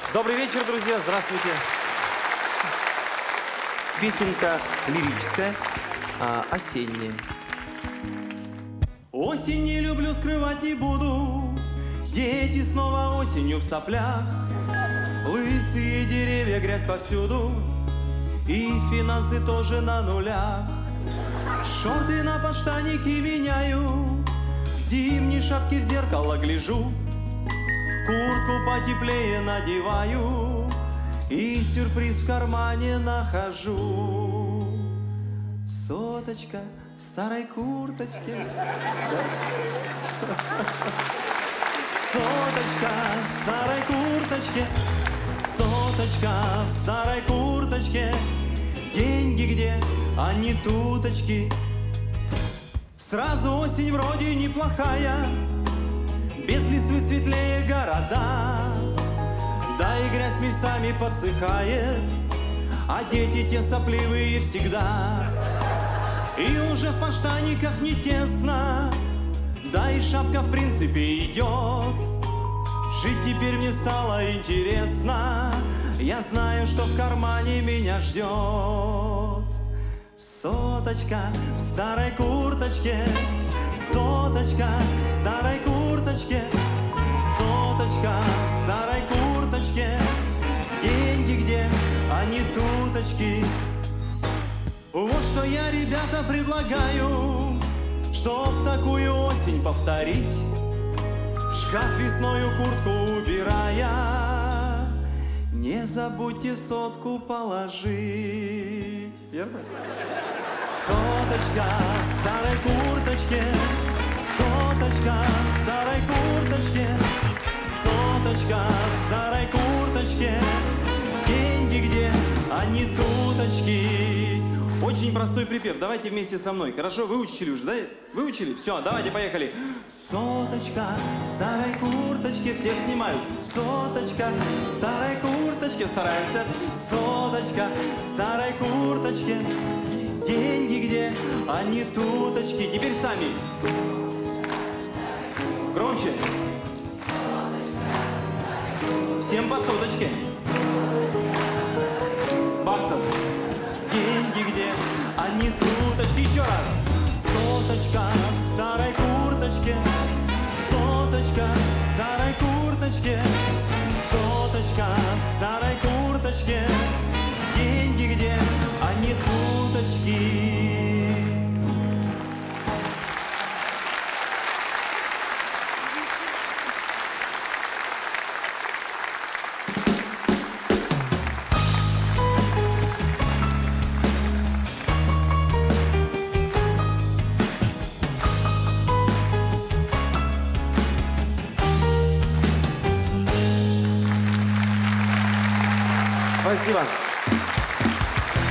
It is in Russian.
Добрый вечер, друзья, здравствуйте. Песенка лирическая, осенняя. Осень не люблю, скрывать не буду. Дети снова осенью в соплях. Лысые деревья, грязь повсюду. И финансы тоже на нулях. Шорты на подштанники меняю. В зимней шапке в зеркало гляжу. Куртку потеплее надеваю и сюрприз в кармане нахожу. Соточка в старой курточке. Соточка в старой курточке. Соточка в старой курточке. Деньги где, а не туточки. Сразу осень вроде неплохая. Без листвы светлее города. Да и грязь местами подсыхает, а дети те сопливые всегда. И уже в подштанниках не тесно, да и шапка в принципе идет. Жить теперь мне стало интересно. Я знаю, что в кармане меня ждет. Соточка в старой курточке. Соточка в старой курточке. Соточка в старой курточке. Деньги где, а не туточки. Вот что я, ребята, предлагаю, чтоб такую осень повторить, в шкаф весною куртку убирая, не забудьте сотку положить. Верно? Соточка в старой курточке. Соточка в старой курточке. Соточка в старой курточке. Деньги где, а не туточки. Очень простой припев. Давайте вместе со мной. Хорошо? Выучили уже, да? Выучили? Все, давайте, поехали. Соточка в старой курточке. Всех снимают. Соточка в старой курточке. Стараемся. Соточка в старой курточке. Деньги где, а не туточки. Теперь сами. Громче. Всем по соточке. Баксов. Деньги где, а не туточки. Еще раз. Соточка в старой курточке. Соточка в старой курточке. Соточка в старой курточке. Деньги где, а не туточки. Спасибо.